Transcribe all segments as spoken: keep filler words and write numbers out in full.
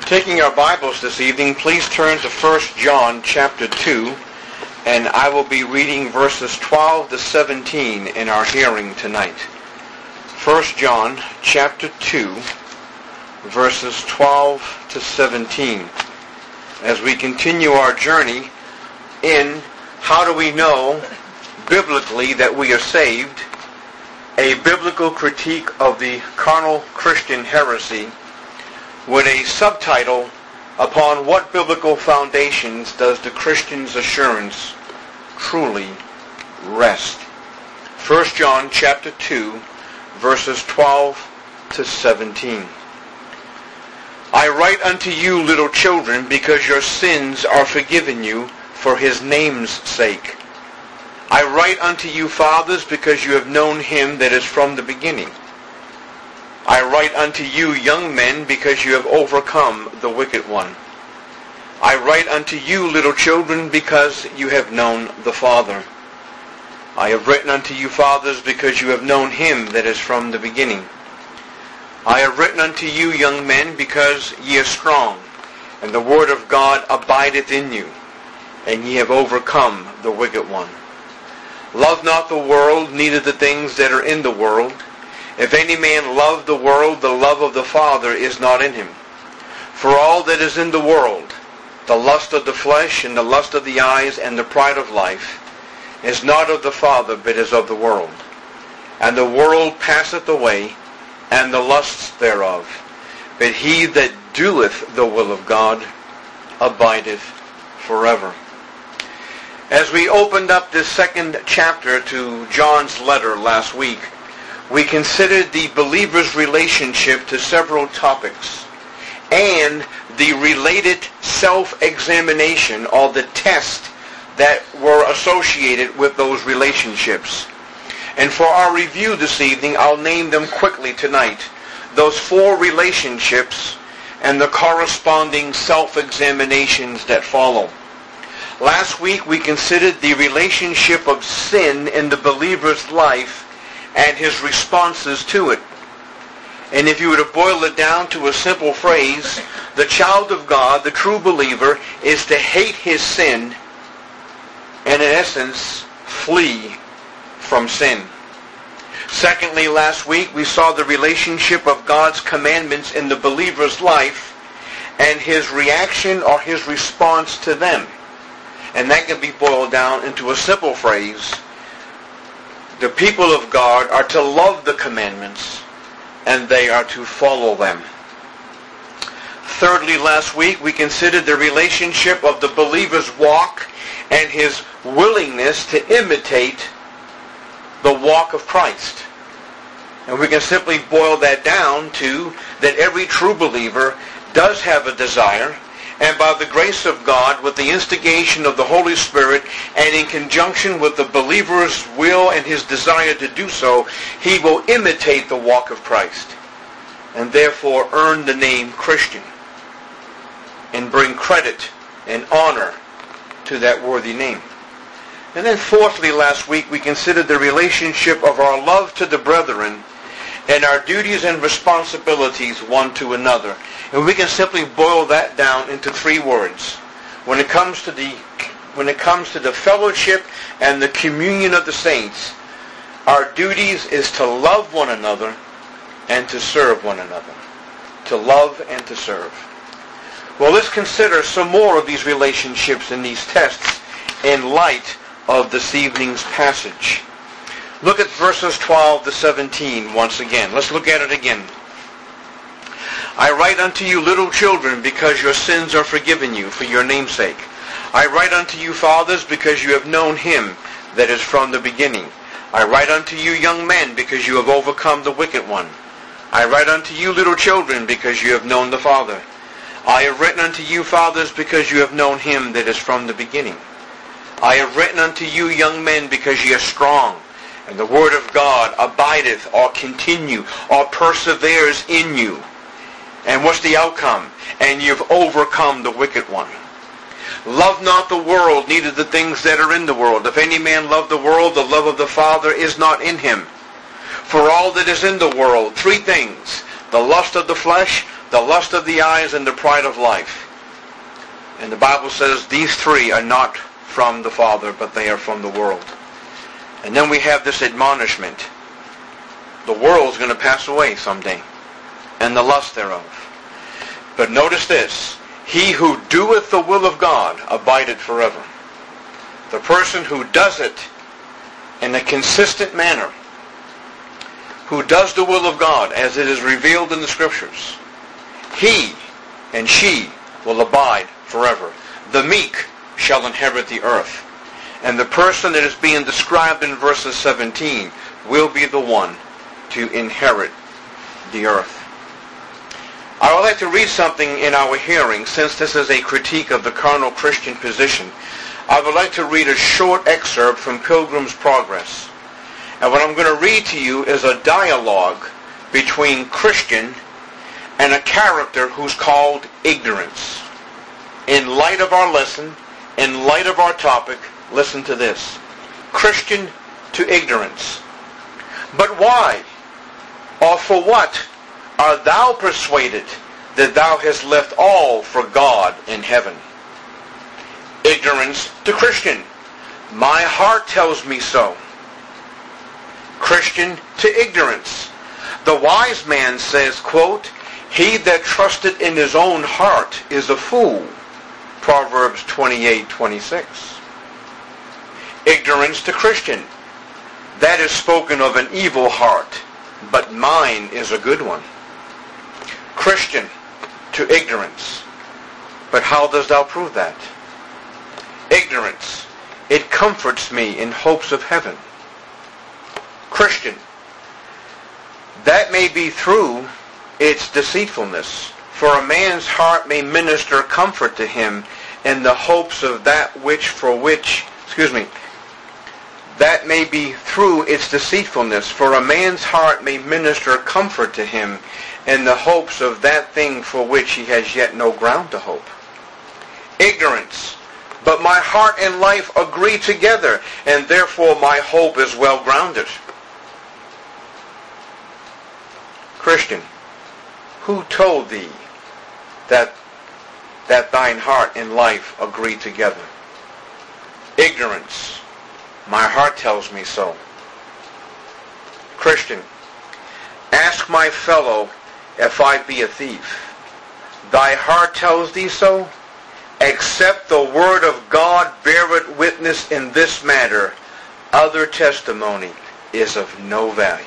Taking our Bibles this evening, please turn to First John chapter two, and I will be reading verses twelve to seventeen in our hearing tonight. First John chapter two, verses twelve to seventeen. As we continue our journey in how do we know biblically that we are saved, a biblical critique of the carnal Christian heresy, with a subtitle, Upon What Biblical Foundations Does the Christian's Assurance Truly Rest? First John chapter two, verses twelve to seventeen. I write unto you, little children, because your sins are forgiven you for his name's sake. I write unto you, fathers, because you have known him that is from the beginning. I write unto you, young men, because you have overcome the wicked one. I write unto you, little children, because you have known the Father. I have written unto you, fathers, because you have known him that is from the beginning. I have written unto you, young men, because ye are strong, and the word of God abideth in you, and ye have overcome the wicked one. Love not the world, neither the things that are in the world. If any man love the world, the love of the Father is not in him. For all that is in the world, the lust of the flesh, and the lust of the eyes, and the pride of life, is not of the Father, but is of the world. And the world passeth away, and the lusts thereof. But he that doeth the will of God abideth forever. As we opened up this second chapter to John's letter last week, we considered the believer's relationship to several topics and the related self-examination or the test that were associated with those relationships. And for our review this evening, I'll name them quickly tonight. Those four relationships and the corresponding self-examinations that follow. Last week we considered the relationship of sin in the believer's life and his responses to it. And if you were to boil it down to a simple phrase, the child of God, the true believer, is to hate his sin and in essence flee from sin. Secondly, last week we saw the relationship of God's commandments in the believer's life and his reaction or his response to them. And that can be boiled down into a simple phrase. The people of God are to love the commandments, and they are to follow them. Thirdly, last week, we considered the relationship of the believer's walk and his willingness to imitate the walk of Christ. And we can simply boil that down to that every true believer does have a desire, and by the grace of God, with the instigation of the Holy Spirit, and in conjunction with the believer's will and his desire to do so, he will imitate the walk of Christ, and therefore earn the name Christian, and bring credit and honor to that worthy name. And then fourthly, last week, we considered the relationship of our love to the brethren and our duties and responsibilities one to another. And we can simply boil that down into three words. When it comes to the when it comes to the fellowship and the communion of the saints, our duties is to love one another and to serve one another. To love and to serve. Well, let's consider some more of these relationships and these tests in light of this evening's passage. Look at verses twelve to seventeen once again. Let's look at it again. I write unto you, little children, because your sins are forgiven you for your name's sake. I write unto you, fathers, because you have known him that is from the beginning. I write unto you, young men, because you have overcome the wicked one. I write unto you, little children, because you have known the Father. I have written unto you, fathers, because you have known him that is from the beginning. I have written unto you, young men, because ye are strong, and the word of God abideth or continue or perseveres in you. And what's the outcome? And you've overcome the wicked one. Love not the world, neither the things that are in the world. If any man love the world, the love of the Father is not in him. For all that is in the world, three things: the lust of the flesh, the lust of the eyes, and the pride of life. And the Bible says these three are not from the Father, but they are from the world. And then we have this admonishment. The world's going to pass away someday, and the lust thereof. But notice this: he who doeth the will of God abideth forever. The person who does it in a consistent manner, who does the will of God as it is revealed in the Scriptures, he and she will abide forever. The meek shall inherit the earth. And the person that is being described in verses seventeen will be the one to inherit the earth. I would like to read something in our hearing, since this is a critique of the carnal Christian position. I would like to read a short excerpt from Pilgrim's Progress. And what I'm going to read to you is a dialogue between Christian and a character who's called ignorance. In light of our lesson, in light of our topic, listen to this. Christian to ignorance. But why, or for what, art thou persuaded that thou hast left all for God in heaven? Ignorance to Christian. My heart tells me so. Christian to ignorance. The wise man says, quote, he that trusteth in his own heart is a fool. Proverbs twenty-eight twenty-six. Ignorance to Christian. That is spoken of an evil heart, but mine is a good one. Christian to ignorance. But how dost thou prove that? Ignorance. It comforts me in hopes of heaven. Christian. That may be through its deceitfulness. For a man's heart may minister comfort to him in the hopes of that which for which, excuse me, that may be through its deceitfulness. For a man's heart may minister comfort to him in the hopes of that thing for which he has yet no ground to hope. Ignorance. But my heart and life agree together, and therefore my hope is well grounded. Christian. Who told thee that that thine heart and life agree together? Ignorance. My heart tells me so. Christian. Ask my fellow if I be a thief. Thy heart tells thee so? Except the word of God beareth witness in this matter, other testimony is of no value.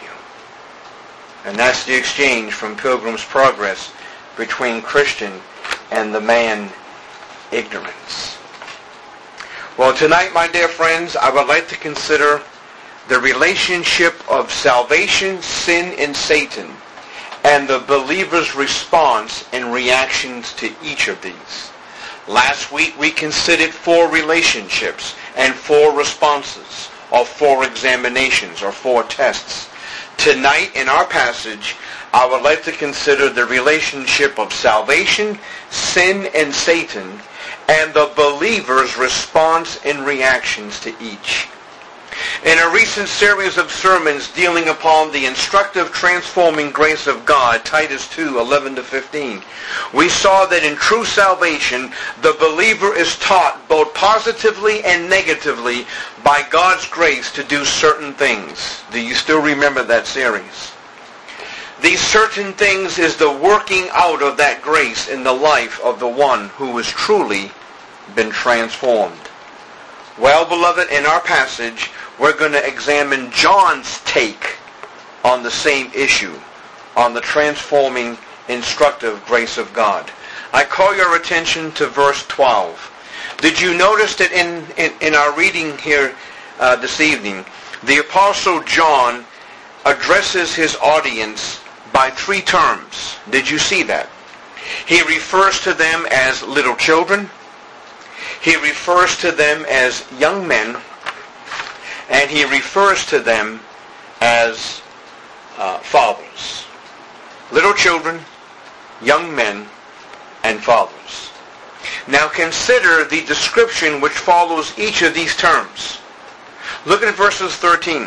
And that's the exchange from Pilgrim's Progress between Christian and the man ignorance. Well, tonight, my dear friends, I would like to consider the relationship of salvation, sin, and Satan, and the believer's response and reactions to each of these. Last week, we considered four relationships and four responses, or four examinations, or four tests. Tonight, in our passage, I would like to consider the relationship of salvation, sin, and Satan, and the believer's response and reactions to each. In a recent series of sermons dealing upon the instructive, transforming grace of God, Titus two, eleven to fifteen, we saw that in true salvation, the believer is taught both positively and negatively by God's grace to do certain things. Do you still remember that series? These certain things is the working out of that grace in the life of the one who has truly been transformed. Well, beloved, in our passage, we're going to examine John's take on the same issue, on the transforming, instructive grace of God. I call your attention to verse twelve. Did you notice that in, in, in our reading here uh, this evening, the Apostle John addresses his audience by three terms? Did you see that? He refers to them as little children. He refers to them as young men. And he refers to them as uh, fathers. Little children, young men, and fathers. Now consider the description which follows each of these terms. Look at verses thirteen.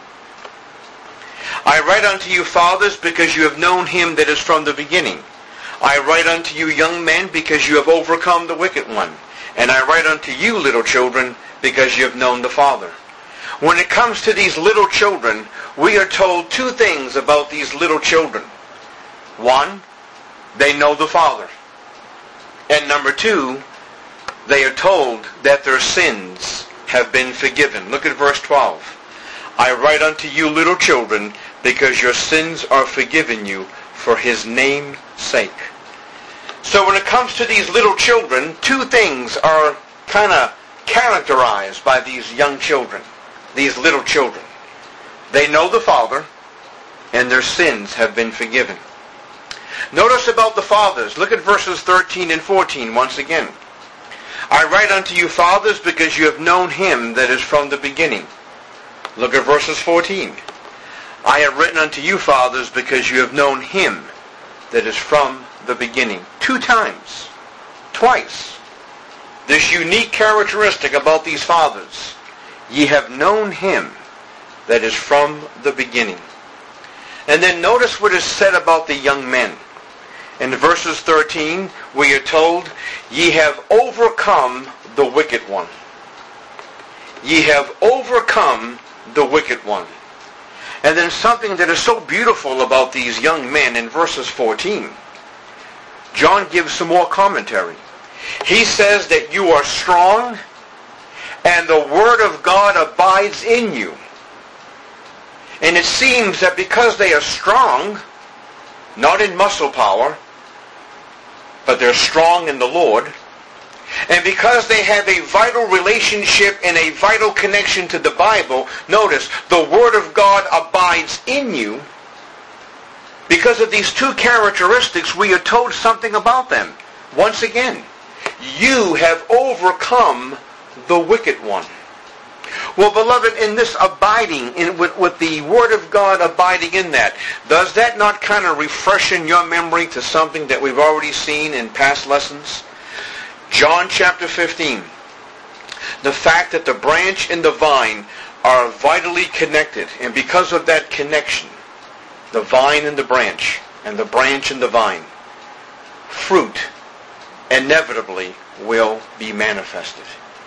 I write unto you, fathers, because you have known him that is from the beginning. I write unto you, young men, because you have overcome the wicked one. And I write unto you, little children, because you have known the Father. When it comes to these little children, we are told two things about these little children. One, they know the Father. And number two, they are told that their sins have been forgiven. Look at verse twelve. I write unto you, little children, because your sins are forgiven you for his name's sake. So when it comes to these little children, two things are kind of characterized by these young children, these little children. They know the Father, and their sins have been forgiven. Notice about the fathers. Look at verses thirteen and fourteen once again. I write unto you, fathers, because you have known him that is from the beginning. Look at verses fourteen. I have written unto you, fathers, because you have known him that is from the beginning. Two times. Twice. This unique characteristic about these fathers. Ye have known him that is from the beginning. And then notice what is said about the young men. In verses thirteen, we are told, ye have overcome the wicked one. Ye have overcome the wicked one. And then something that is so beautiful about these young men in verses fourteen. John gives some more commentary. He says that you are strong and the word of God abides in you. And it seems that because they are strong, not in muscle power, but they're strong in the Lord, and because they have a vital relationship and a vital connection to the Bible, notice, the Word of God abides in you. Because of these two characteristics, we are told something about them. Once again, you have overcome the wicked one. Well, beloved, in this abiding, in, with, with the Word of God abiding in that, does that not kind of refresh in your memory to something that we've already seen in past lessons? John chapter fifteen. The fact that the branch and the vine are vitally connected, and because of that connection, the vine and the branch, and the branch and the vine, fruit inevitably will be manifested.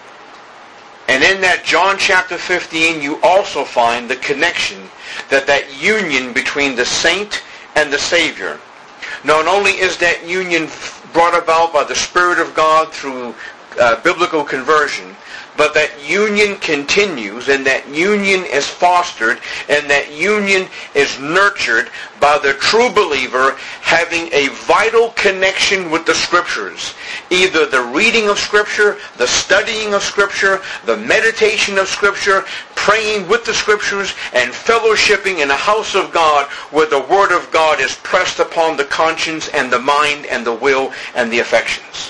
And in that John chapter fifteen, you also find the connection, that that union between the saint and the Savior. Not only is that union brought about by the Spirit of God through uh, biblical conversion, but that union continues, and that union is fostered, and that union is nurtured by the true believer having a vital connection with the Scriptures. Either the reading of Scripture, the studying of Scripture, the meditation of Scripture, praying with the Scriptures, and fellowshipping in a house of God where the Word of God is pressed upon the conscience and the mind and the will and the affections.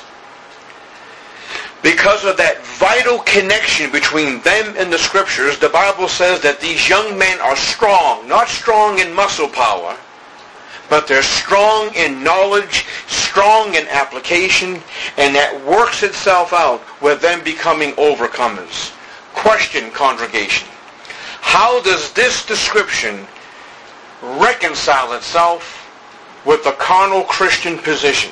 Because of that vital connection between them and the Scriptures, the Bible says that these young men are strong, not strong in muscle power, but they're strong in knowledge, strong in application, and that works itself out with them becoming overcomers. Question, congregation. How does this description reconcile itself with the carnal Christian position?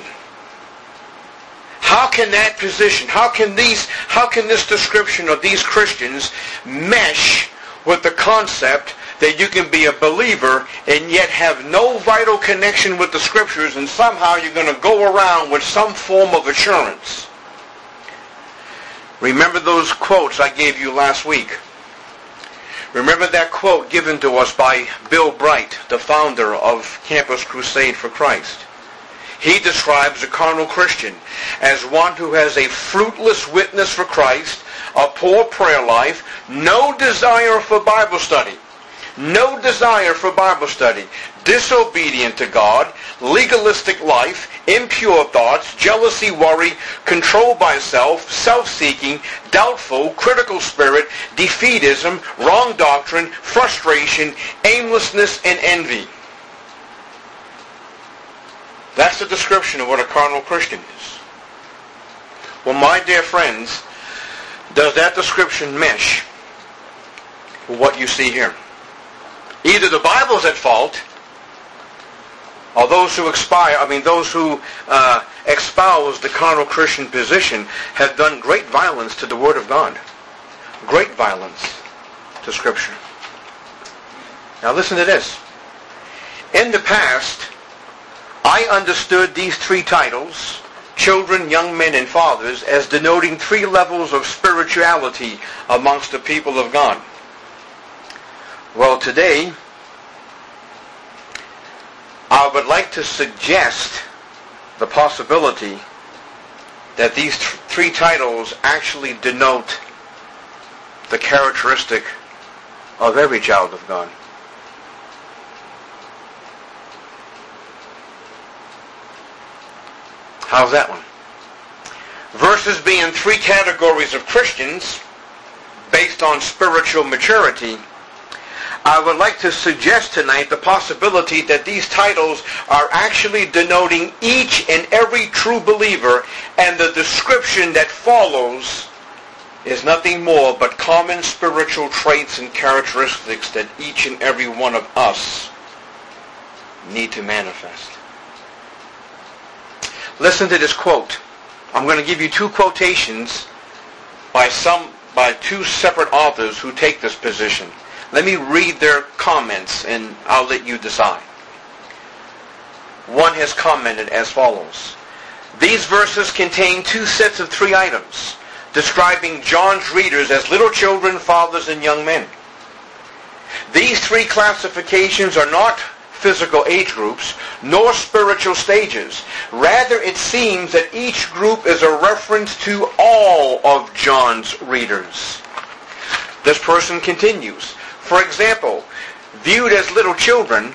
How can that position, how can these, how can this description of these Christians mesh with the concept that you can be a believer and yet have no vital connection with the Scriptures, and somehow you're going to go around with some form of assurance? Remember those quotes I gave you last week. Remember that quote given to us by Bill Bright, the founder of Campus Crusade for Christ. He describes a carnal Christian as one who has a fruitless witness for Christ, a poor prayer life, no desire for Bible study, no desire for Bible study, disobedient to God, legalistic life, impure thoughts, jealousy, worry, controlled by self, self-seeking, doubtful, critical spirit, defeatism, wrong doctrine, frustration, aimlessness, and envy. That's the description of what a carnal Christian is. Well, my dear friends, does that description mesh with what you see here? Either the Bible's at fault, or those who expire, I mean those who uh, espouse the carnal Christian position have done great violence to the Word of God. Great violence to Scripture. Now listen to this. In the past, I understood these three titles, children, young men, and fathers, as denoting three levels of spirituality amongst the people of God. Well, today, I would like to suggest the possibility that these th- three titles actually denote the characteristic of every child of God. How's that one? Versus being three categories of Christians based on spiritual maturity, I would like to suggest tonight the possibility that these titles are actually denoting each and every true believer, and the description that follows is nothing more but common spiritual traits and characteristics that each and every one of us need to manifest. Listen to this quote. I'm going to give you two quotations by some by two separate authors who take this position. Let me read their comments and I'll let you decide. One has commented as follows. These verses contain two sets of three items, describing John's readers as little children, fathers, and young men. These three classifications are not physical age groups, nor spiritual stages. Rather, it seems that each group is a reference to all of John's readers. This person continues. For example, viewed as little children,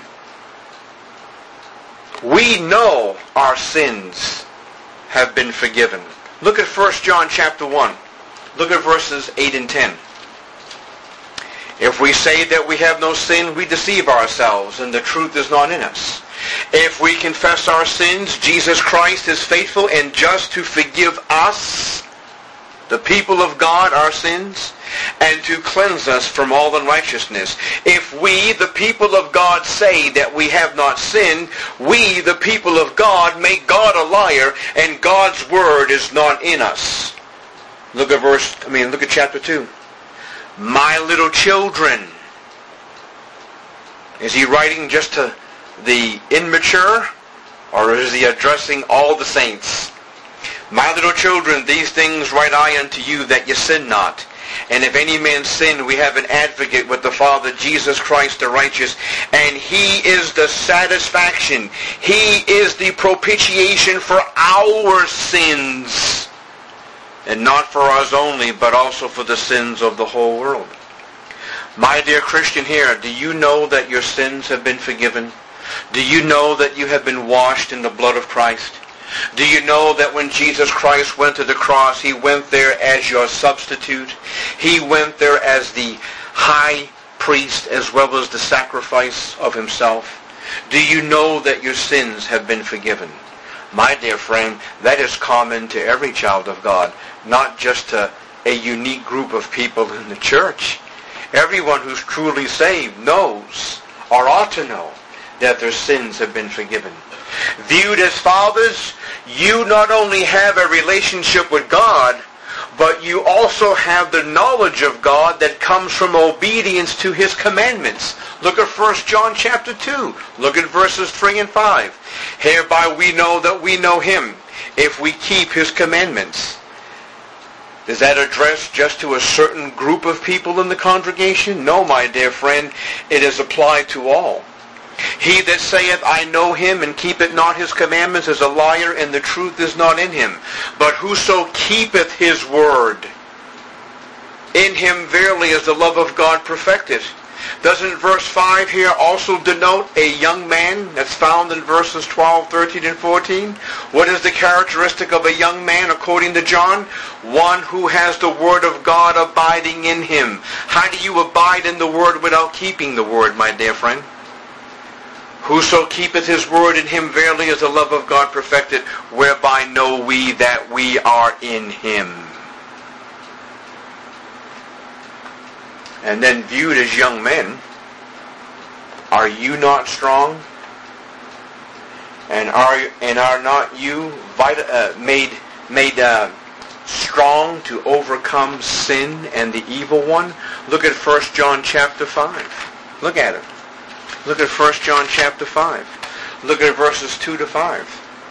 we know our sins have been forgiven. Look at First John chapter one. Look at verses eight and ten. If we say that we have no sin, we deceive ourselves, and the truth is not in us. If we confess our sins, Jesus Christ is faithful and just to forgive us, the people of God, our sins, and to cleanse us from all unrighteousness. If we, the people of God, say that we have not sinned, we, the people of God, make God a liar, and God's word is not in us. Look at verse, I mean, look at chapter two. My little children. Is he writing just to the immature, or is he addressing all the saints? My little children, these things write I unto you, that ye sin not. And if any man sin, we have an advocate with the Father, Jesus Christ the righteous, and he is the satisfaction. He is the propitiation for our sins. And not for us only, but also for the sins of the whole world. My dear Christian here, do you know that your sins have been forgiven? Do you know that you have been washed in the blood of Christ? Do you know that when Jesus Christ went to the cross, he went there as your substitute? He went there as the high priest as well as the sacrifice of himself? Do you know that your sins have been forgiven? My dear friend, that is common to every child of God, not just to a unique group of people in the church. Everyone who's truly saved knows, or ought to know, that their sins have been forgiven. Viewed as fathers, you not only have a relationship with God, but you also have the knowledge of God that comes from obedience to his commandments. Look at First John chapter two. Look at verses three and five. Hereby we know that we know him, if we keep his commandments. Is that addressed just to a certain group of people in the congregation? No, my dear friend, it is applied to all. He that saith, I know him, and keepeth not his commandments, is a liar, and the truth is not in him. But whoso keepeth his word, in him verily is the love of God perfected. Doesn't verse five here also denote a young man that's found in verses twelve, thirteen, and fourteen? What is the characteristic of a young man according to John? One who has the word of God abiding in him. How do you abide in the word without keeping the word, my dear friend? Whoso keepeth his word, in him verily is the love of God perfected, whereby know we that we are in him. And then viewed as young men, are you not strong? And are and are not you vita, uh, made made uh, strong to overcome sin and the evil one? Look at First John chapter five. Look at it. Look at First John chapter five. Look at verses two to five.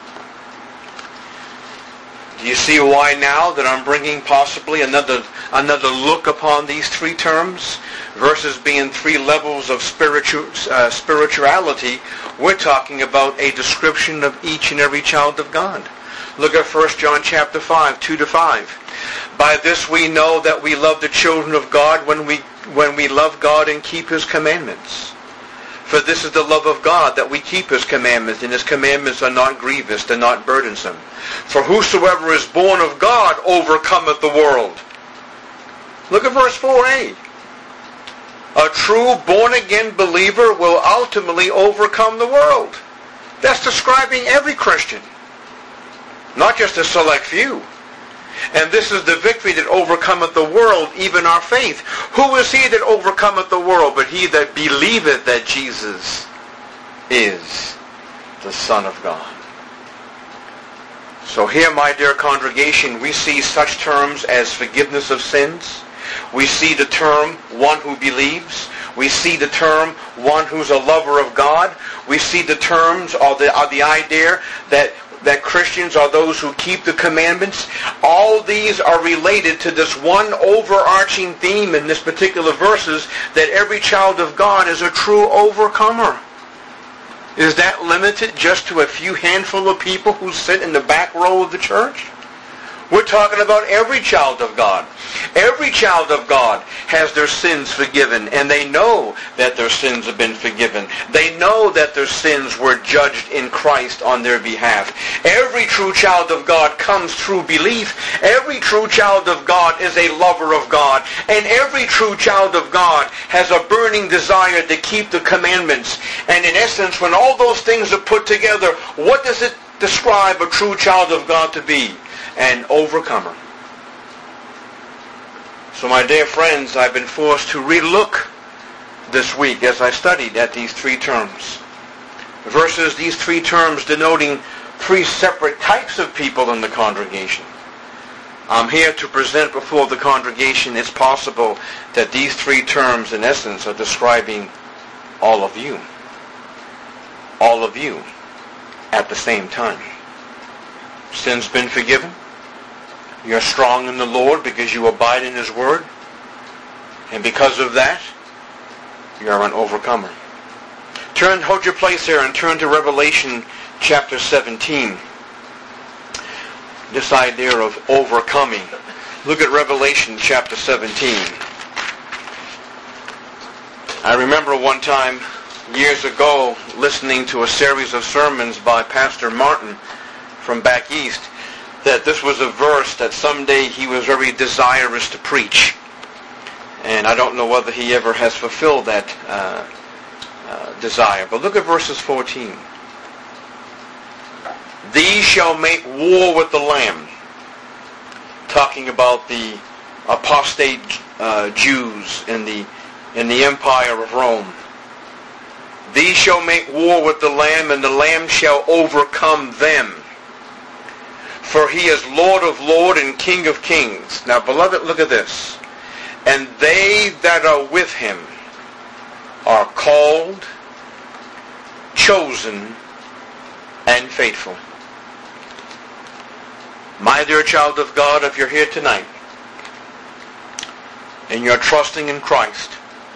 Do you see why now that I'm bringing possibly another another look upon these three terms? Versus being three levels of spiritu, uh, spirituality, we're talking about a description of each and every child of God. Look at First John chapter five, two to five. By this we know that we love the children of God when we when we love God and keep His commandments. For this is the love of God, that we keep His commandments, and His commandments are not grievous, they're not burdensome. For whosoever is born of God overcometh the world. Look at verse four a. A true born-again believer will ultimately overcome the world. That's describing every Christian, not just a select few. And this is the victory that overcometh the world, even our faith. Who is he that overcometh the world but he that believeth that Jesus is the Son of God? So here, my dear congregation, we see such terms as forgiveness of sins. We see the term one who believes. We see the term one who's a lover of God. We see the terms or the, or the idea that that Christians are those who keep the commandments. All these are related to this one overarching theme in this particular verses, that every child of God is a true overcomer. Is that limited just to a few handful of people who sit in the back row of the church? We're talking about every child of God. Every child of God has their sins forgiven, and they know that their sins have been forgiven. They know that their sins were judged in Christ on their behalf. Every true child of God comes through belief. Every true child of God is a lover of God. And every true child of God has a burning desire to keep the commandments. And in essence, when all those things are put together, what does it describe a true child of God to be? An overcomer. So my dear friends, I've been forced to relook this week as I studied at these three terms. Versus these three terms denoting three separate types of people in the congregation. I'm here to present before the congregation. It's possible that these three terms in essence are describing all of you. All of you at the same time. Sin's been forgiven. You're strong in the Lord because you abide in His Word. And because of that, you're an overcomer. Turn, hold your place here and turn to Revelation chapter seventeen. This idea of overcoming. Look at Revelation chapter seventeen. I remember one time, years ago, listening to a series of sermons by Pastor Martin from back east, that this was a verse that someday he was very desirous to preach. And I don't know whether he ever has fulfilled that uh, uh, desire. But look at verses fourteen. These shall make war with the Lamb. Talking about the apostate uh, Jews in the, in the empire of Rome. These shall make war with the Lamb, and the Lamb shall overcome them. For He is Lord of lords and King of kings. Now, beloved, look at this. And they that are with Him are called, chosen, and faithful. My dear child of God, if you're here tonight, and you're trusting in Christ,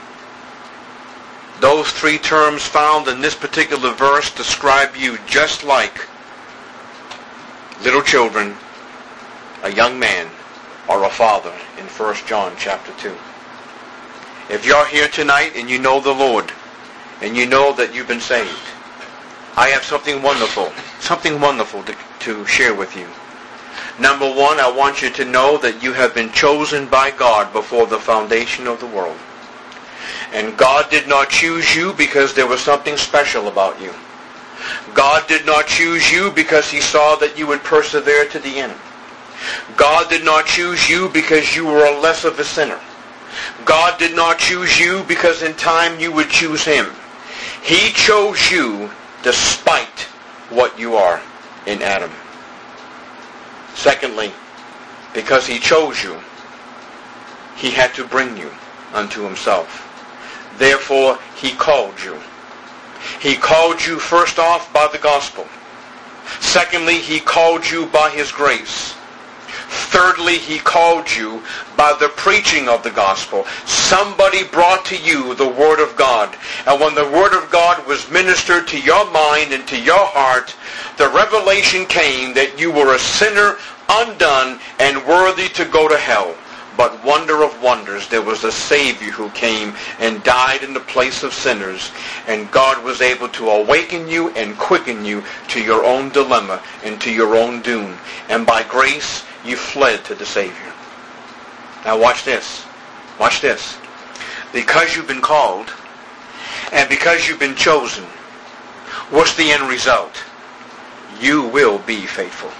those three terms found in this particular verse describe you just like little children, a young man, or a father in First John chapter two. If you're here tonight and you know the Lord, and you know that you've been saved, I have something wonderful, something wonderful to, to share with you. Number one, I want you to know that you have been chosen by God before the foundation of the world. And God did not choose you because there was something special about you. God did not choose you because He saw that you would persevere to the end. God did not choose you because you were less of a sinner. God did not choose you because in time you would choose Him. He chose you despite what you are in Adam. Secondly, because he chose you, he had to bring you unto himself. Therefore, he called you. He called you first off by the gospel. Secondly, he called you by his grace. Thirdly, he called you by the preaching of the gospel. Somebody brought to you the Word of God. And when the Word of God was ministered to your mind and to your heart, the revelation came that you were a sinner, undone, and worthy to go to hell. But wonder of wonders, there was a Savior who came and died in the place of sinners. And God was able to awaken you and quicken you to your own dilemma and to your own doom. And by grace, you fled to the Savior. Now watch this. Watch this. Because you've been called and because you've been chosen, what's the end result? You will be faithful.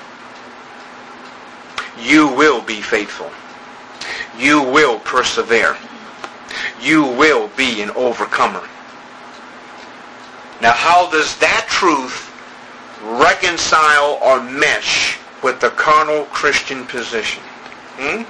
You will be faithful. You will persevere. You will be an overcomer. Now, how does that truth reconcile or mesh with the carnal Christian position? Hmm?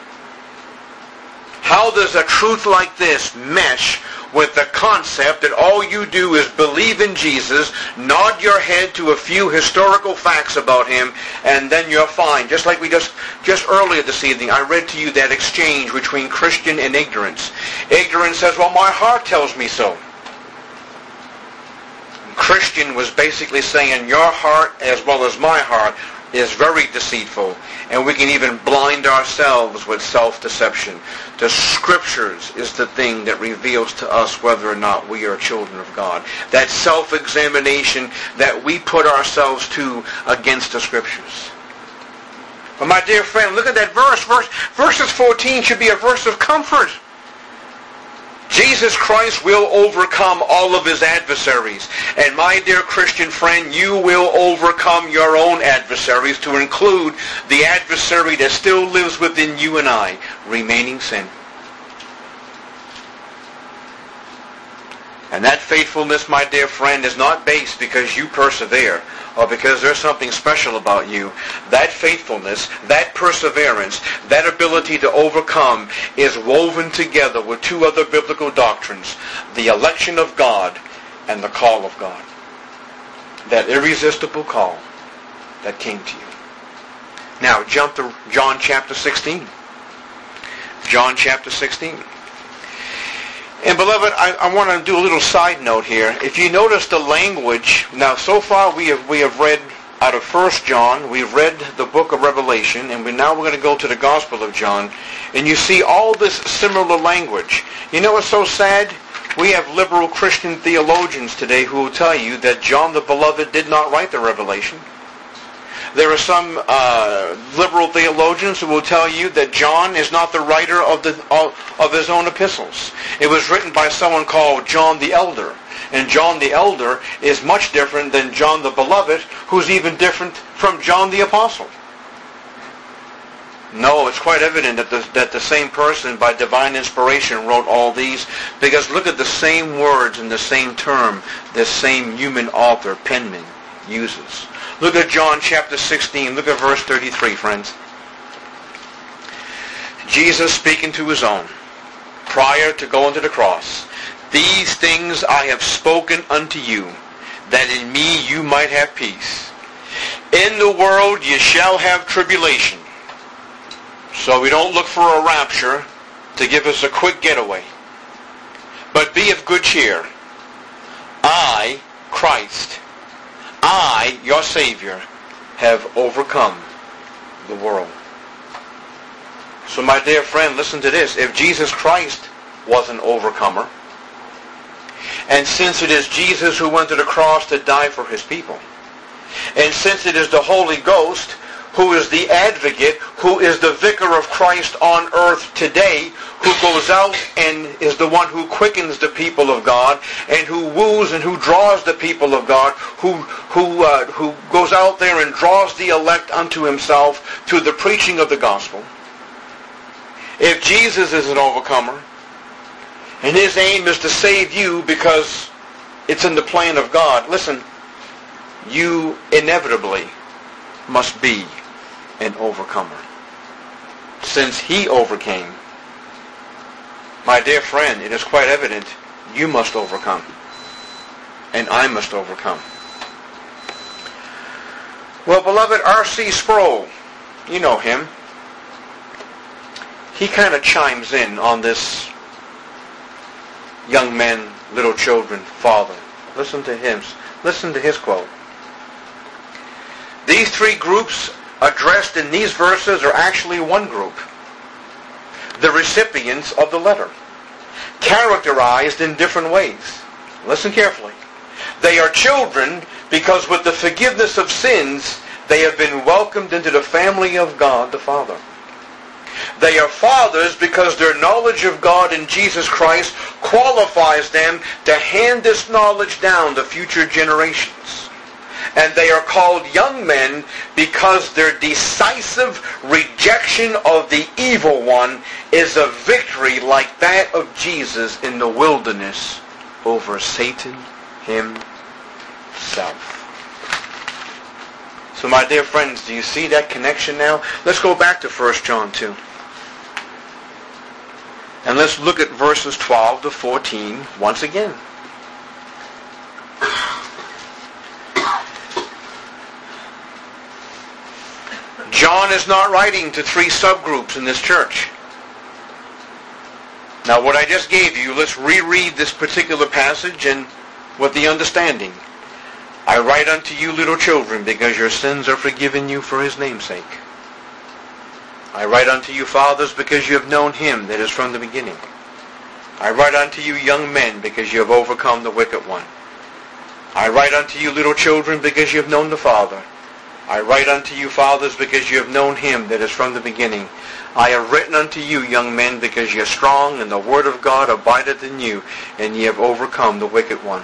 How does a truth like this mesh with the concept that all you do is believe in Jesus, nod your head to a few historical facts about him, and then you're fine? Just like we just, just earlier this evening, I read to you that exchange between Christian and ignorance. Ignorance says, well, my heart tells me so. Christian was basically saying, your heart as well as my heart is very deceitful, and we can even blind ourselves with self-deception. The Scriptures is the thing that reveals to us whether or not we are children of God. That self-examination that we put ourselves to against the Scriptures. But my dear friend, look at that verse. verse verses fourteen should be a verse of comfort. Jesus Christ will overcome all of his adversaries. And my dear Christian friend, you will overcome your own adversaries, to include the adversary that still lives within you and I, remaining sin. And that faithfulness, my dear friend, is not based because you persevere or because there's something special about you. That faithfulness, that perseverance, that ability to overcome is woven together with two other biblical doctrines: the election of God and the call of God. That irresistible call that came to you. Now, jump to John chapter sixteen. John chapter sixteen. And beloved, I, I want to do a little side note here. If you notice the language, now so far we have we have read out of First John, we've read the book of Revelation, and we now we're going to go to the Gospel of John, and you see all this similar language. You know what's so sad? We have liberal Christian theologians today who will tell you that John the Beloved did not write the Revelation. There are some uh, liberal theologians who will tell you that John is not the writer of, the, of, of his own epistles. It was written by someone called John the Elder. And John the Elder is much different than John the Beloved, who's even different from John the Apostle. No, it's quite evident that the, that the same person, by divine inspiration, wrote all these, because look at the same words and the same term this same human author, penman, uses. Look at John chapter sixteen. Look at verse thirty-three, friends. Jesus speaking to his own, prior to going to the cross. These things I have spoken unto you, that in me you might have peace. In the world you shall have tribulation. So we don't look for a rapture to give us a quick getaway. But be of good cheer. I, Christ, I, your Savior, have overcome the world. So my dear friend, listen to this. If Jesus Christ was an overcomer, and since it is Jesus who went to the cross to die for his people, and since it is the Holy Ghost who is the advocate, who is the vicar of Christ on earth today, who goes out and is the one who quickens the people of God, and who woos and who draws the people of God, who who uh, who goes out there and draws the elect unto himself through the preaching of the gospel. If Jesus is an overcomer, and his aim is to save you because it's in the plan of God, listen, you inevitably must be an overcomer. Since he overcame, my dear friend, it is quite evident you must overcome. And I must overcome. Well, beloved, R C Sproul, you know him. He kind of chimes in on this young men, little children, father. Listen to him. Listen to his quote. These three groups addressed in these verses are actually one group. The recipients of the letter, characterized in different ways. Listen carefully. They are children because with the forgiveness of sins, they have been welcomed into the family of God the Father. They are fathers because their knowledge of God in Jesus Christ qualifies them to hand this knowledge down to future generations. And they are called young men because their decisive rejection of the evil one is a victory like that of Jesus in the wilderness over Satan himself. So my dear friends, do you see that connection now? Let's go back to First John two. And let's look at verses twelve to fourteen once again. John is not writing to three subgroups in this church. Now what I just gave you, let's reread this particular passage and with the understanding. I write unto you, little children, because your sins are forgiven you for his name's sake. I write unto you, fathers, because you have known him that is from the beginning. I write unto you, young men, because you have overcome the wicked one. I write unto you, little children, because you have known the Father. I write unto you, fathers, because you have known him that is from the beginning. I have written unto you, young men, because ye are strong, and the word of God abideth in you, and ye have overcome the wicked one.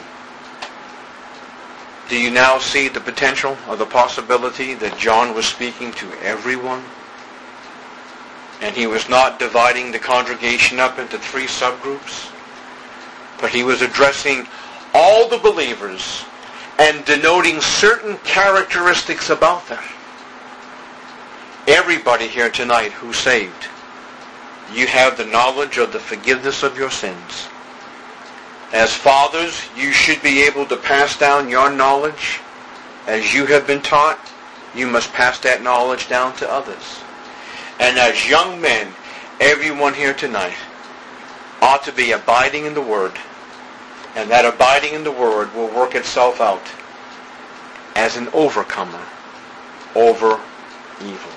Do you now see the potential or the possibility that John was speaking to everyone? And he was not dividing the congregation up into three subgroups, but he was addressing all the believers and denoting certain characteristics about them. Everybody here tonight who's saved, you have the knowledge of the forgiveness of your sins. As fathers, you should be able to pass down your knowledge. As you have been taught, you must pass that knowledge down to others. And as young men, everyone here tonight ought to be abiding in the Word. And that abiding in the Word will work itself out as an overcomer over evil.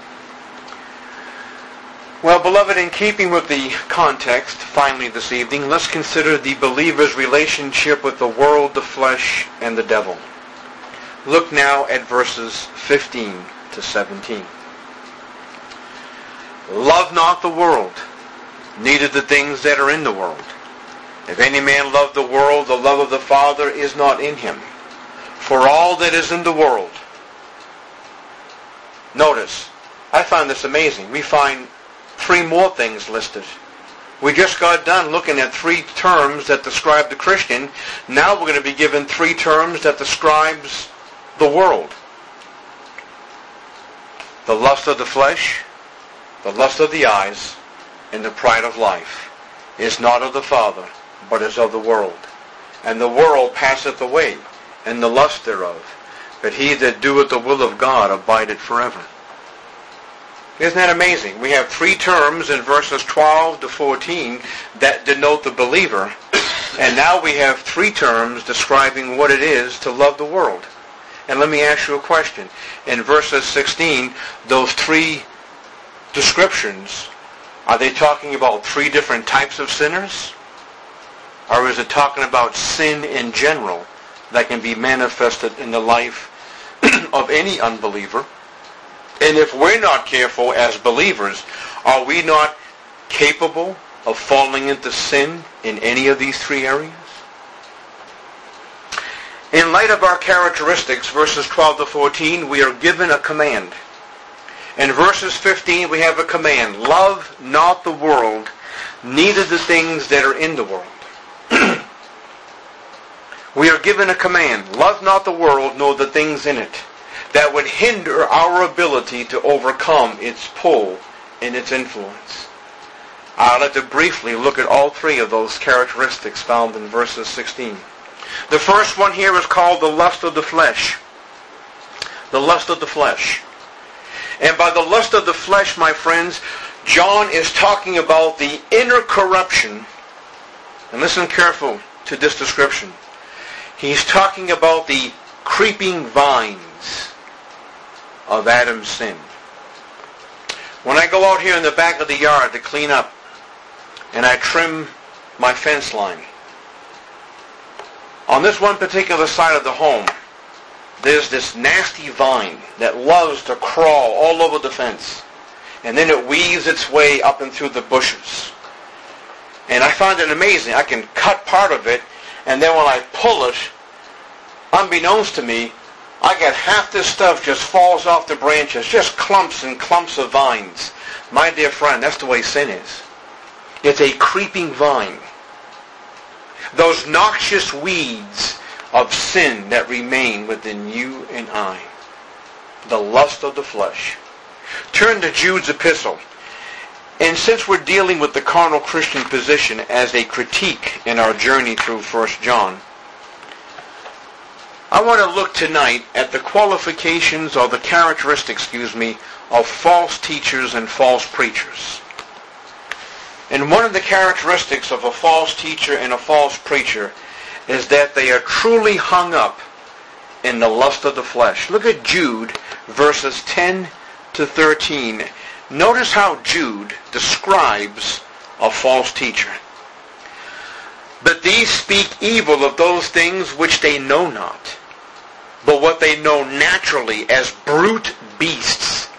Well, beloved, in keeping with the context, finally this evening, let's consider the believer's relationship with the world, the flesh, and the devil. Look now at verses fifteen to seventeen. Love not the world, neither the things that are in the world. If any man love the world, the love of the Father is not in him. For all that is in the world. Notice, I find this amazing. We find three more things listed. We just got done looking at three terms that describe the Christian. Now we're going to be given three terms that describes the world. The lust of the flesh, the lust of the eyes, and the pride of life is not of the Father, but is of the world. And the world passeth away, and the lust thereof. But he that doeth the will of God abideth forever. Isn't that amazing? We have three terms in verses twelve to fourteen that denote the believer. And now we have three terms describing what it is to love the world. And let me ask you a question. In verses sixteen, those three descriptions, are they talking about three different types of sinners? Or is it talking about sin in general that can be manifested in the life of any unbeliever? And if we're not careful as believers, are we not capable of falling into sin in any of these three areas? In light of our characteristics, verses twelve to fourteen, we are given a command. In verses fifteen, we have a command. Love not the world, neither the things that are in the world. we are given a command, love not the world, nor the things in it, that would hinder our ability to overcome its pull and its influence. I'd like to briefly look at all three of those characteristics found in verses sixteen. The first one here is called the lust of the flesh. The lust of the flesh. And by the lust of the flesh, my friends, John is talking about the inner corruption. And listen careful to this description. He's talking about the creeping vines of Adam's sin. When I go out here in the back of the yard to clean up, and I trim my fence line, on this one particular side of the home, there's this nasty vine that loves to crawl all over the fence. And then it weaves its way up and through the bushes. And I find it amazing. I can cut part of it, and then when I pull it, unbeknownst to me, I get half this stuff just falls off the branches, just clumps and clumps of vines. My dear friend, that's the way sin is. It's a creeping vine. Those noxious weeds of sin that remain within you and I. The lust of the flesh. Turn to Jude's epistle. And since we're dealing with the carnal Christian position as a critique in our journey through First John, I want to look tonight at the qualifications or the characteristics, excuse me, of false teachers and false preachers. And one of the characteristics of a false teacher and a false preacher is that they are truly hung up in the lust of the flesh. Look at Jude, verses ten to thirteen. Notice how Jude describes a false teacher. But these speak evil of those things which they know not, but what they know naturally as brute beasts.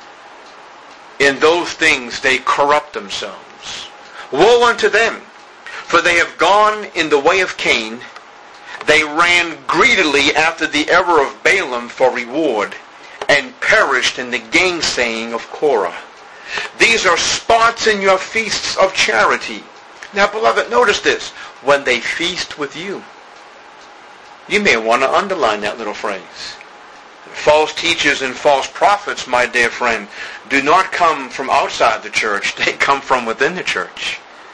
In those things they corrupt themselves. Woe unto them, for they have gone in the way of Cain. They ran greedily after the error of Balaam for reward, and perished in the gainsaying of Korah. These are spots in your feasts of charity. Now, beloved, notice this. When they feast with you. You may want to underline that little phrase. False teachers and false prophets, my dear friend, do not come from outside the church. They come from within the church.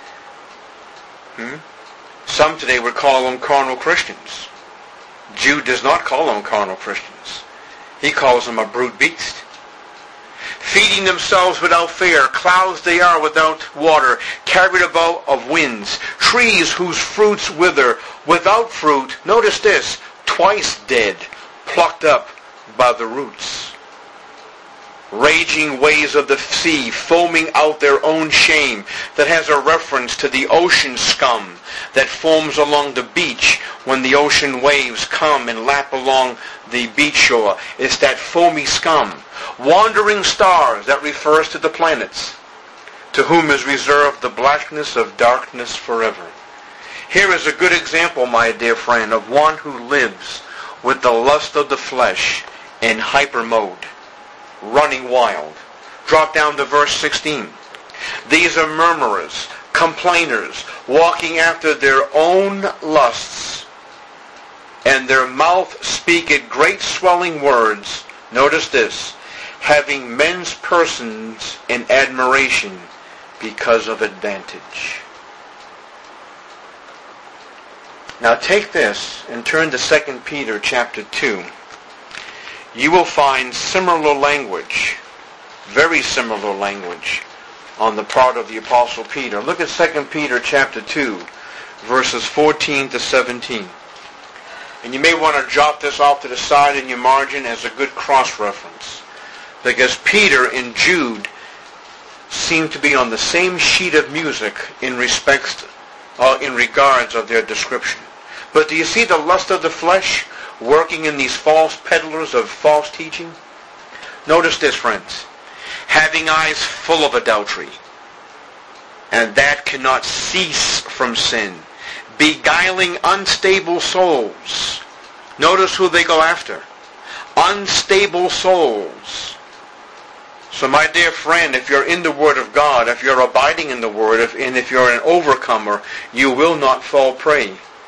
Hmm? Some today would call them carnal Christians. Jude does not call them carnal Christians. He calls them a brute beast. Feeding themselves without fear, clouds they are without water, carried about of winds, trees whose fruits wither, without fruit, notice this, twice dead, plucked up by the roots. Raging waves of the sea, foaming out their own shame. That has a reference to the ocean scum that foams along the beach when the ocean waves come and lap along the beach shore. It's that foamy scum. Wandering stars, that refers to the planets, to whom is reserved the blackness of darkness forever. Here is a good example, my dear friend, of one who lives with the lust of the flesh in hyper mode, running wild. Drop down to verse sixteen. These are murmurers, complainers, walking after their own lusts, and their mouth speaketh great swelling words. Notice this. Having men's persons in admiration because of advantage. Now take this and turn to Second Peter chapter two. You will find similar language, very similar language, on the part of the Apostle Peter. Look at Second Peter chapter two, verses fourteen to seventeen. And you may want to jot this off to the side in your margin as a good cross-reference. Because Peter and Jude seem to be on the same sheet of music in respects, uh, in regards of their description. But do you see the lust of the flesh working in these false peddlers of false teaching? Notice this, friends. Having eyes full of adultery, and that cannot cease from sin, beguiling unstable souls. Notice who they go after. Unstable souls. So my dear friend, if you're in the Word of God, if you're abiding in the Word, if, and if you're an overcomer, you will not fall prey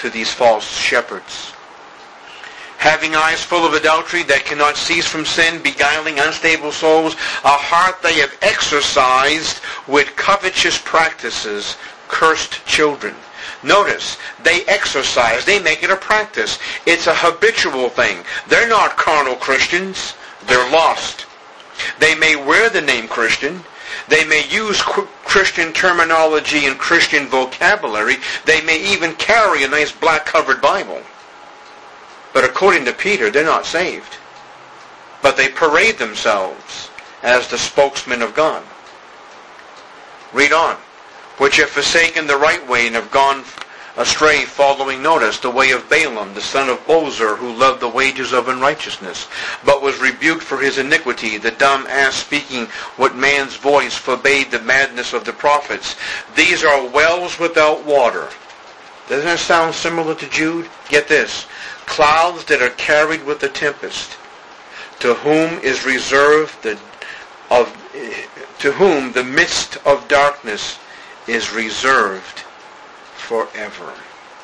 to these false shepherds. Having eyes full of adultery that cannot cease from sin, beguiling unstable souls, a heart they have exercised with covetous practices, cursed children. Notice, they exercise, they make it a practice. It's a habitual thing. They're not carnal Christians. They're lost. They may wear the name Christian. They may use Christian terminology and Christian vocabulary. They may even carry a nice black-covered Bible. But according to Peter, they're not saved. But they parade themselves as the spokesmen of God. Read on. Which have forsaken the right way and have gone astray, following, notice, the way of Balaam, the son of Bozor, who loved the wages of unrighteousness, but was rebuked for his iniquity. The dumb ass speaking what man's voice forbade the madness of the prophets. These are wells without water. Doesn't that sound similar to Jude? Get this. Clouds that are carried with the tempest, to whom is reserved the of to whom the mist of darkness is reserved forever.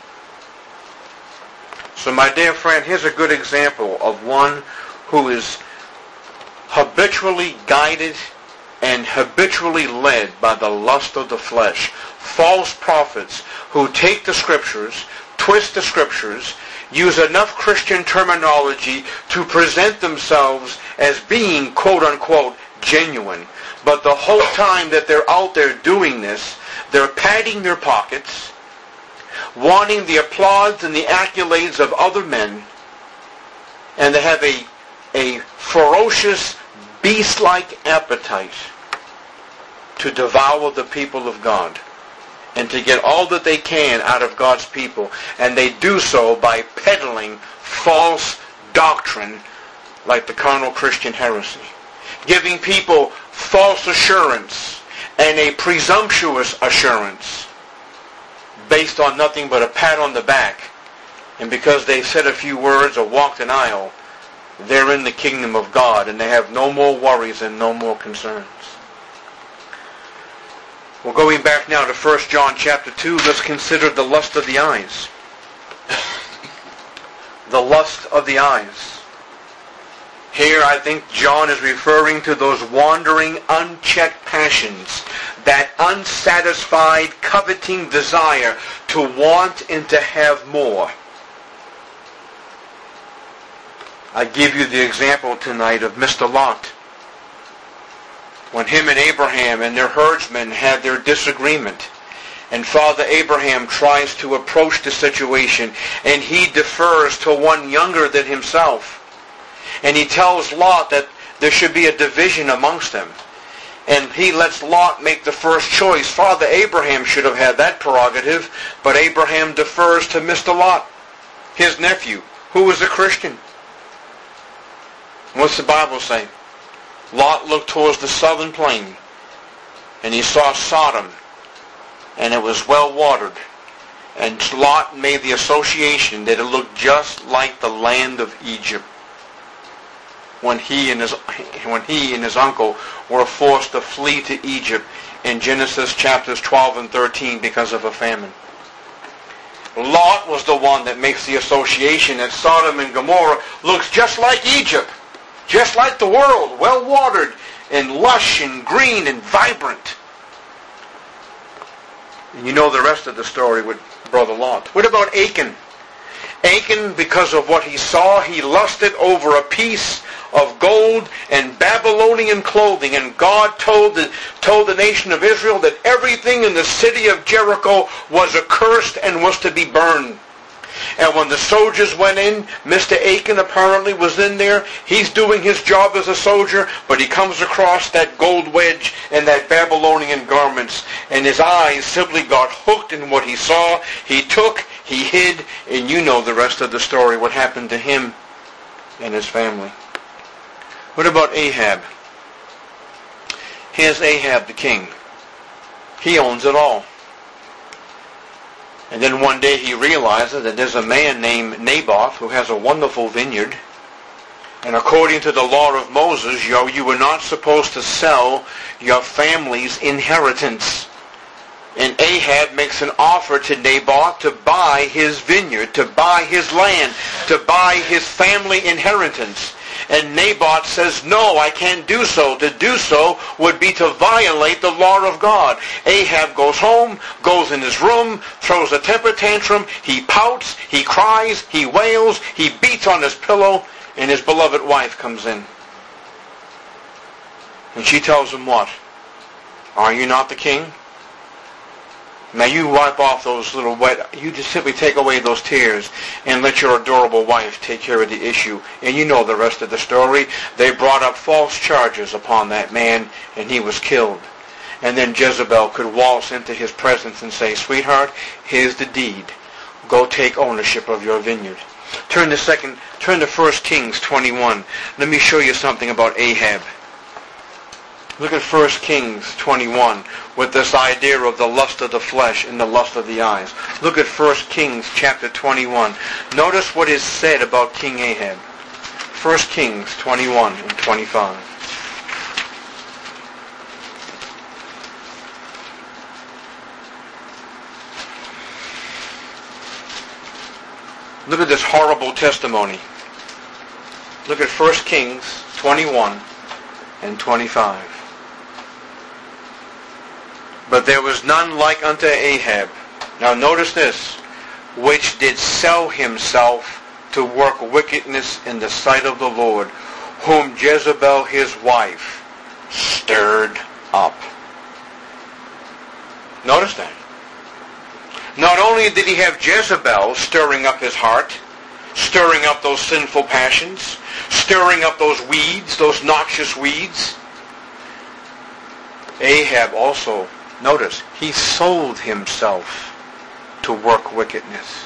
So my dear friend, here's a good example of one who is habitually guided and habitually led by the lust of the flesh. False prophets who take the Scriptures, twist the Scriptures, use enough Christian terminology to present themselves as being, quote-unquote, genuine. But the whole time that they're out there doing this, they're padding their pockets, wanting the applause and the accolades of other men, and they have a, a ferocious, beast-like appetite to devour the people of God and to get all that they can out of God's people. And they do so by peddling false doctrine like the carnal Christian heresy, giving people false assurance and a presumptuous assurance based on nothing but a pat on the back. And because they said a few words or walked an aisle, they're in the kingdom of God and they have no more worries and no more concerns. Well, going back now to First John chapter two, let's consider the lust of the eyes. The lust of the eyes. Here I think John is referring to those wandering, unchecked passions, that unsatisfied, coveting desire to want and to have more. I give you the example tonight of Mister Lot. When him and Abraham and their herdsmen had their disagreement, and Father Abraham tries to approach the situation, and he defers to one younger than himself, and he tells Lot that there should be a division amongst them, and he lets Lot make the first choice. Father Abraham should have had that prerogative, but Abraham defers to Mister Lot, his nephew, who was a Christian. What's the Bible say? Lot looked towards the southern plain, and he saw Sodom, and it was well watered. And Lot made the association that it looked just like the land of Egypt when he and his when he and his uncle were forced to flee to Egypt in Genesis chapters twelve and thirteen because of a famine. Lot was the one that makes the association that Sodom and Gomorrah looks just like Egypt. Just like the world, well-watered and lush and green and vibrant. And you know the rest of the story with Brother Lot. What about Achan? Achan, because of what he saw, he lusted over a piece of gold and Babylonian clothing. And God told the, told the nation of Israel that everything in the city of Jericho was accursed and was to be burned. And when the soldiers went in, Mister Achan apparently was in there. He's doing his job as a soldier, but he comes across that gold wedge and that Babylonian garments, and his eyes simply got hooked in what he saw. He took, he hid, and you know the rest of the story, what happened to him and his family. What about Ahab? Here's Ahab the king. He owns it all. And then one day he realizes that there's a man named Naboth who has a wonderful vineyard. And according to the law of Moses, you, you were not supposed to sell your family's inheritance. And Ahab makes an offer to Naboth to buy his vineyard, to buy his land, to buy his family inheritance. And Naboth says, no, I can't do so. To do so would be to violate the law of God. Ahab goes home, goes in his room, throws a temper tantrum. He pouts, he cries, he wails, he beats on his pillow, and his beloved wife comes in. And she tells him what? Are you not the king? Now you wipe off those little wet, you just simply take away those tears and let your adorable wife take care of the issue. And you know the rest of the story. They brought up false charges upon that man and he was killed. And then Jezebel could waltz into his presence and say, sweetheart, here's the deed. Go take ownership of your vineyard. Turn to second, turn to First Kings twenty-one. Let me show you something about Ahab. Look at First Kings twenty-one with this idea of the lust of the flesh and the lust of the eyes. Look at First Kings chapter twenty-one. Notice what is said about King Ahab. First Kings twenty-one and twenty-five. Look at this horrible testimony. Look at First Kings twenty-one and twenty-five. But there was none like unto Ahab. Now notice this. Which did sell himself to work wickedness in the sight of the Lord, whom Jezebel his wife stirred up. Notice that. Not only did he have Jezebel stirring up his heart, stirring up those sinful passions, stirring up those weeds, those noxious weeds, Ahab also, notice, he sold himself to work wickedness.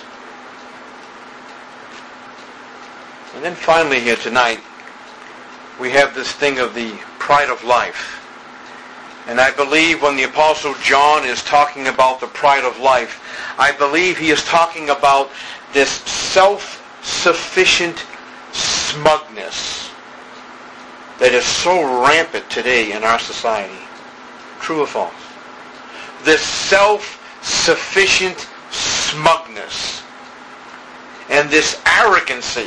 And then finally here tonight, we have this thing of the pride of life. And I believe when the Apostle John is talking about the pride of life, I believe he is talking about this self-sufficient smugness that is so rampant today in our society. True or false? This self-sufficient smugness and this arrogancy.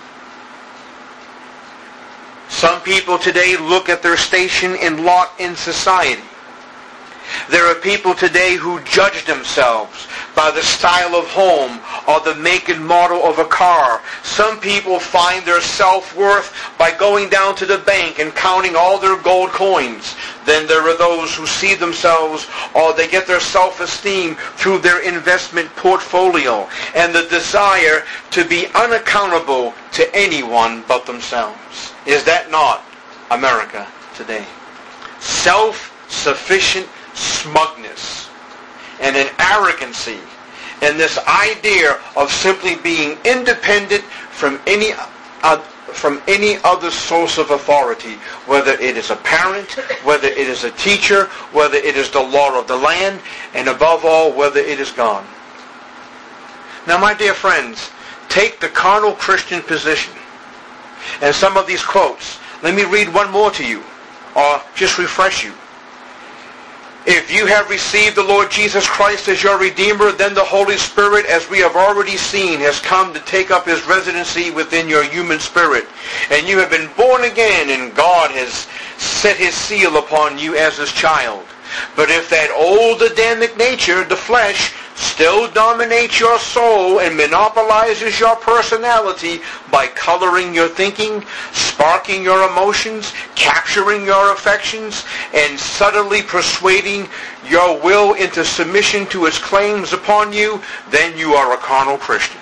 Some people today look at their station and lot in society. There are people today who judge themselves by the style of home or the make and model of a car. Some people find their self-worth by going down to the bank and counting all their gold coins. Then there are those who see themselves, or they get their self-esteem through their investment portfolio and the desire to be unaccountable to anyone but themselves. Is that not America today? Self-sufficient smugness and an arrogancy and this idea of simply being independent from any uh, from any other source of authority, whether it is a parent, whether it is a teacher, whether it is the law of the land, and above all, whether it is God. Now, my dear friends, take the carnal Christian position and some of these quotes. Let me read one more to you, or just refresh you. If you have received the Lord Jesus Christ as your Redeemer, then the Holy Spirit, as we have already seen, has come to take up his residency within your human spirit. And you have been born again, and God has set his seal upon you as his child. But if that old Adamic nature, the flesh, still dominates your soul and monopolizes your personality by coloring your thinking, sparking your emotions, capturing your affections, and subtly persuading your will into submission to its claims upon you, then you are a carnal Christian.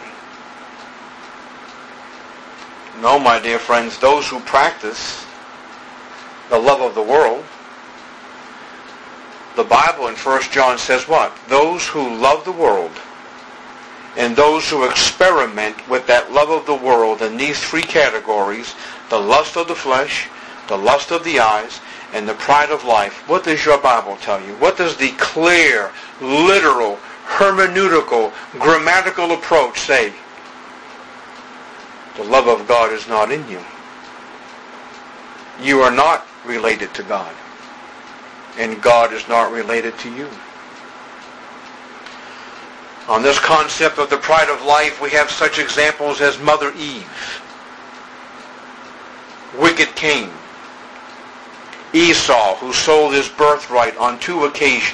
No, my dear friends, those who practice the love of the world, the Bible in First John says what? Those who love the world and those who experiment with that love of the world in these three categories, the lust of the flesh, the lust of the eyes, and the pride of life. What does your Bible tell you? What does the clear, literal, hermeneutical, grammatical approach say? The love of God is not in you. You are not related to God. And God is not related to you. On this concept of the pride of life, we have such examples as Mother Eve, wicked Cain, Esau, who sold his birthright on two occasions,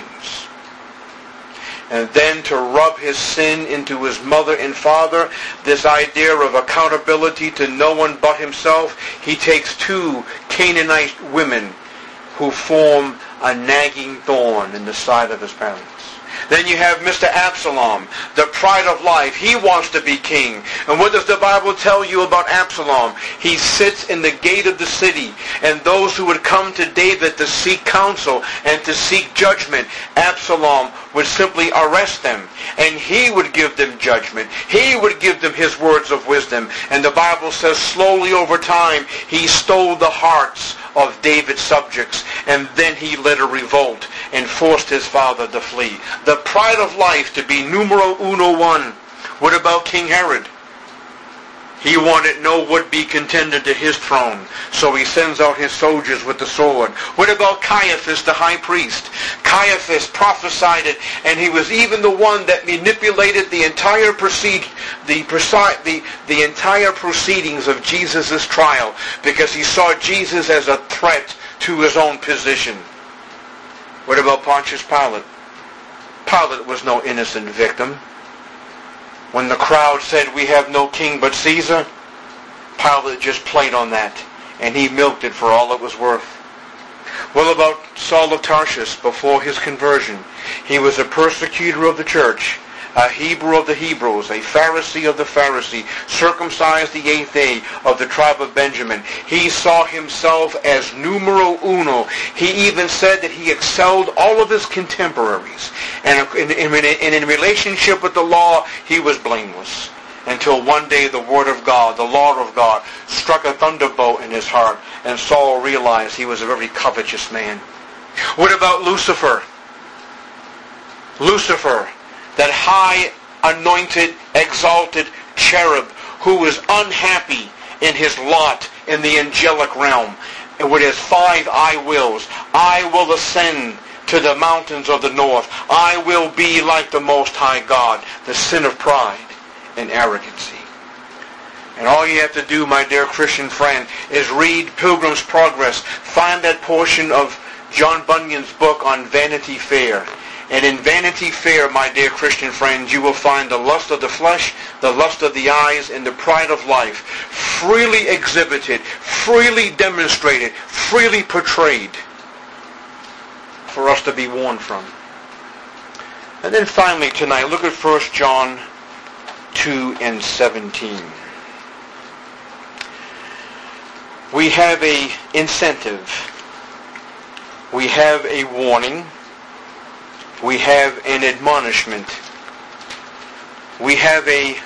and then to rub his sin into his mother and father, this idea of accountability to no one but himself, he takes two Canaanite women who form a nagging thorn in the side of his parents. Then you have Mister Absalom, the pride of life. He wants to be king. And what does the Bible tell you about Absalom? He sits in the gate of the city, and those who would come to David to seek counsel and to seek judgment, Absalom would simply arrest them, and he would give them judgment. He would give them his words of wisdom. And the Bible says slowly over time, he stole the hearts of David's subjects, and then he led a revolt and forced his father to flee. The pride of life to be numero uno one. What about King Herod? He wanted no would-be contender to his throne, so he sends out his soldiers with the sword. What about Caiaphas, the high priest? Caiaphas prophesied it, and he was even the one that manipulated the entire proceed, the, the, the entire proceedings of Jesus' trial, because he saw Jesus as a threat to his own position. What about Pontius Pilate? Pilate was no innocent victim. When the crowd said, "We have no king but Caesar," Pilate just played on that, and he milked it for all it was worth. What about Saul of Tarsus before his conversion? He was a persecutor of the church, a Hebrew of the Hebrews, a Pharisee of the Pharisee, circumcised the eighth day of the tribe of Benjamin. He saw himself as numero uno. He even said that he excelled all of his contemporaries. And in, in, in, in relationship with the law, he was blameless. Until one day the Word of God, the law of God, struck a thunderbolt in his heart, and Saul realized he was a very covetous man. What about Lucifer? Lucifer, that high, anointed, exalted cherub who was unhappy in his lot in the angelic realm, and with his five I wills. I will ascend to the mountains of the north. I will be like the Most High God. The sin of pride and arrogancy. And all you have to do, my dear Christian friend, is read Pilgrim's Progress. Find that portion of John Bunyan's book on Vanity Fair. And in Vanity Fair, my dear Christian friends, you will find the lust of the flesh, the lust of the eyes, and the pride of life freely exhibited, freely demonstrated, freely portrayed for us to be warned from. And then finally tonight, look at First John two and seventeen. We have a incentive. We have a warning. We have an admonishment. We have a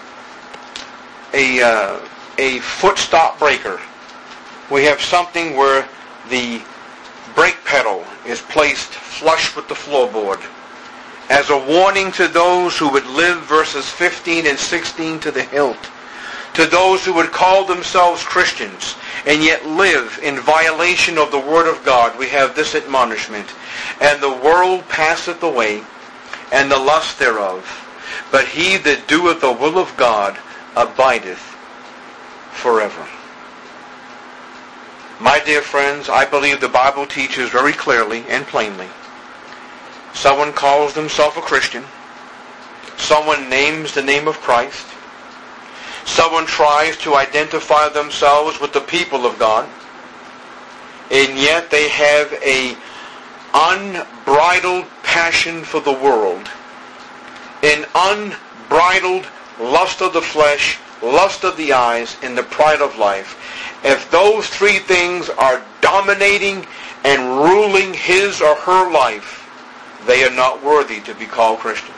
a uh, a foot stop breaker. We have something where the brake pedal is placed flush with the floorboard as a warning to those who would live verses fifteen and sixteen to the hilt, to those who would call themselves Christians and yet live in violation of the Word of God. We have this admonishment: and the world passeth away, and the lust thereof, but he that doeth the will of God abideth forever. My dear friends, I believe the Bible teaches very clearly and plainly. Someone calls themselves a Christian. Someone names the name of Christ. Someone tries to identify themselves with the people of God. And yet they have a unbridled passion for the world, an unbridled lust of the flesh, lust of the eyes, and the pride of life. If those three things are dominating and ruling his or her life, they are not worthy to be called Christians.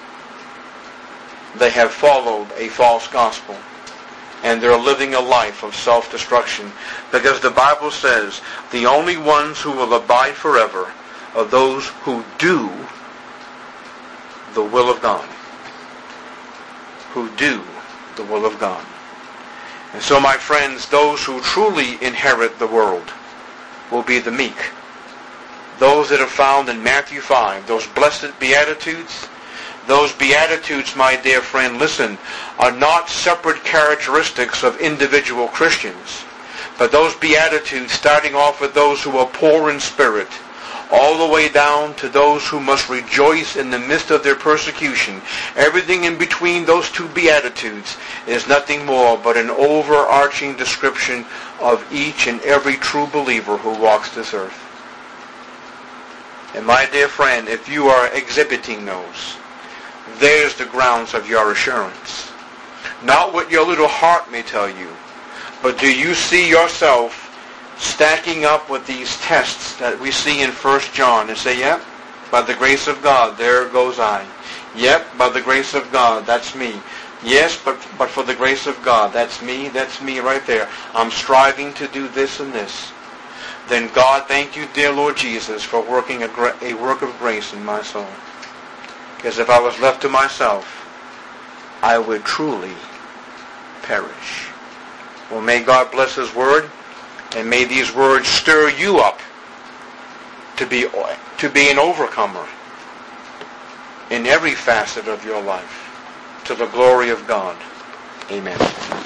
They have followed a false gospel, and they're living a life of self-destruction, because the Bible says the only ones who will abide forever are those who do the will of God. Who do the will of God. And so, my friends, those who truly inherit the world will be the meek. Those that are found in Matthew five, those blessed beatitudes, Those Beatitudes, my dear friend, listen, are not separate characteristics of individual Christians. But those Beatitudes, starting off with those who are poor in spirit, all the way down to those who must rejoice in the midst of their persecution, everything in between those two Beatitudes is nothing more but an overarching description of each and every true believer who walks this earth. And my dear friend, if you are exhibiting those, there's the grounds of your assurance. Not what your little heart may tell you, but do you see yourself stacking up with these tests that we see in First John and say, yep, by the grace of God, there goes I. Yep, by the grace of God, that's me. Yes, but but for the grace of God, that's me, that's me right there. I'm striving to do this and this. Then God, thank you, dear Lord Jesus, for working a, gra- a work of grace in my soul. Because if I was left to myself, I would truly perish. Well, may God bless His Word, and may these words stir you up to be, to be an overcomer in every facet of your life, to the glory of God. Amen.